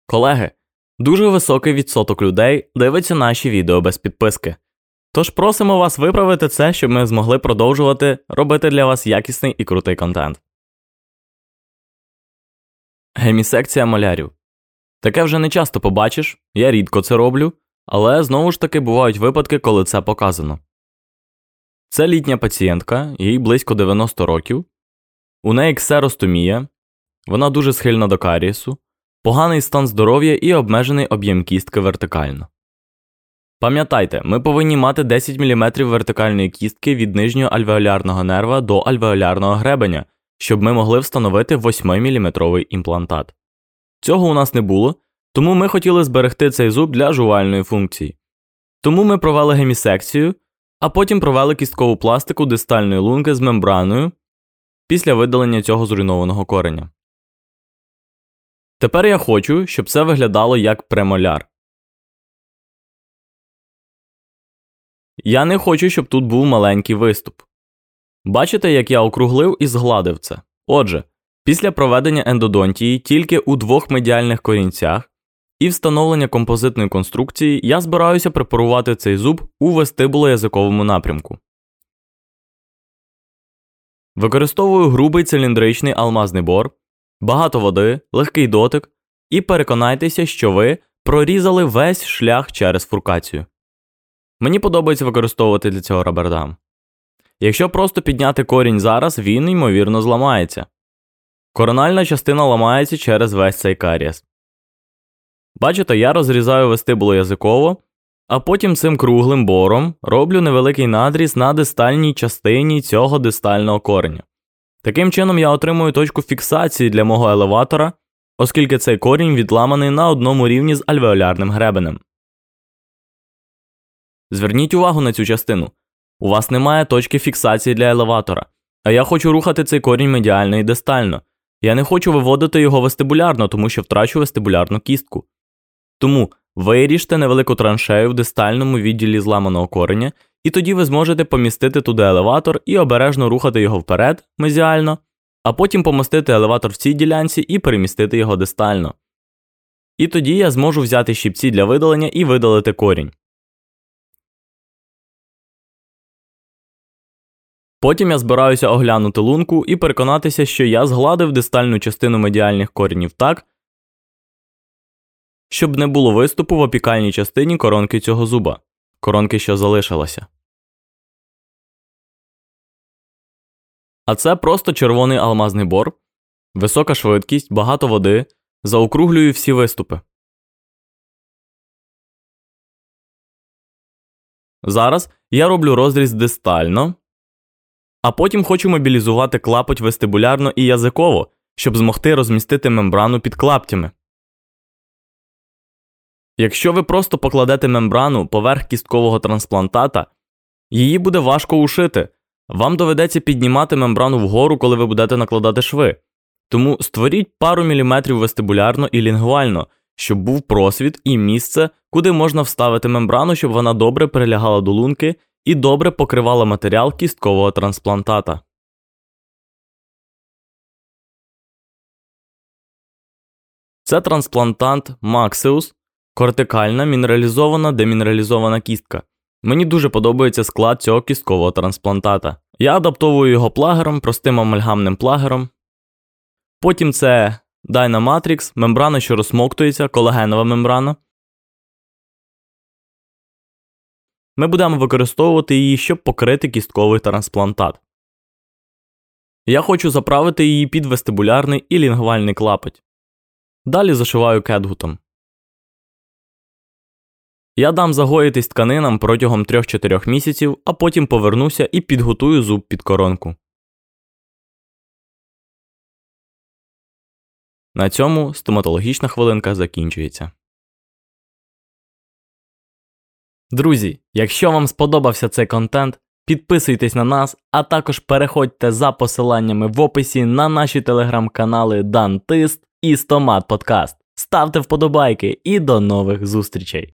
Колеги, дуже високий відсоток людей дивиться наші відео без підписки. Тож просимо вас виправити це, щоб ми змогли продовжувати робити для вас якісний і крутий контент. Гемісекція малярів. Таке вже не часто побачиш, я рідко це роблю, але знову ж таки бувають випадки, коли це показано. Це літня пацієнтка, їй близько 90 років, у неї ксеростомія, вона дуже схильна до карієсу, поганий стан здоров'я і обмежений об'єм кістки вертикально. Пам'ятайте, ми повинні мати 10 мм вертикальної кістки від нижнього альвеолярного нерва до альвеолярного гребеня, щоб ми могли встановити 8-мм імплантат. Цього у нас не було, тому ми хотіли зберегти цей зуб для жувальної функції. Тому ми провели гемісекцію, а потім провели кісткову пластику дистальної лунки з мембраною після видалення цього зруйнованого кореня. Тепер я хочу, щоб це виглядало як премоляр. Я не хочу, щоб тут був маленький виступ. Бачите, як я округлив і згладив це? Отже, після проведення ендодонтії тільки у двох медіальних корінцях і встановлення композитної конструкції я збираюся препарувати цей зуб у вестибулоязиковому напрямку. Використовую грубий циліндричний алмазний бор, багато води, легкий дотик і переконайтеся, що ви прорізали весь шлях через фуркацію. Мені подобається використовувати для цього рабердам. Якщо просто підняти корінь зараз, він, ймовірно, зламається. Корональна частина ламається через весь цей карієс. Бачите, я розрізаю вестибулоязиково, а потім цим круглим бором роблю невеликий надріз на дистальній частині цього дистального кореня. Таким чином я отримую точку фіксації для мого елеватора, оскільки цей корінь відламаний на одному рівні з альвеолярним гребенем. Зверніть увагу на цю частину. У вас немає точки фіксації для елеватора, а я хочу рухати цей корінь медіально і дистально. Я не хочу виводити його вестибулярно, тому що втрачу вестибулярну кістку. Тому виріжте невелику траншею в дистальному відділі зламаного кореня, і тоді ви зможете помістити туди елеватор і обережно рухати його вперед, мезіально, а потім помістити елеватор в цій ділянці і перемістити його дистально. І тоді я зможу взяти щипці для видалення і видалити корінь. Потім я збираюся оглянути лунку і переконатися, що я згладив дистальну частину медіальних коренів так, щоб не було виступу в апікальній частині коронки цього зуба, коронки, що залишилася. А це просто червоний алмазний бор, висока швидкість, багато води, заокруглюю всі виступи. Зараз я роблю розріз дистально, а потім хочу мобілізувати клапоть вестибулярно і язиково, щоб змогти розмістити мембрану під клаптями. Якщо ви просто покладете мембрану поверх кісткового трансплантата, її буде важко ушити. Вам доведеться піднімати мембрану вгору, коли ви будете накладати шви. Тому створіть пару міліметрів вестибулярно і лінгвально, щоб був просвіт і місце, куди можна вставити мембрану, щоб вона добре прилягала до лунки і добре покривала матеріал кісткового трансплантата. Це трансплантант Максеус, кортикальна мінералізована демінералізована кістка. Мені дуже подобається склад цього кісткового трансплантата. Я адаптовую його плагером, простим амальгамним плагером. Потім це Dynamatrix, мембрана, що розсмоктується, колагенова мембрана. Ми будемо використовувати її, щоб покрити кістковий трансплантат. Я хочу заправити її під вестибулярний і лінгвальний клапоть. Далі зашиваю кетгутом. Я дам загоїтись тканинам протягом 3-4 місяців, а потім повернуся і підготую зуб під коронку. На цьому стоматологічна хвилинка закінчується. Друзі, якщо вам сподобався цей контент, підписуйтесь на нас, а також переходьте за посиланнями в описі на наші телеграм-канали Дантист і Стомат Подкаст. Ставте вподобайки і до нових зустрічей!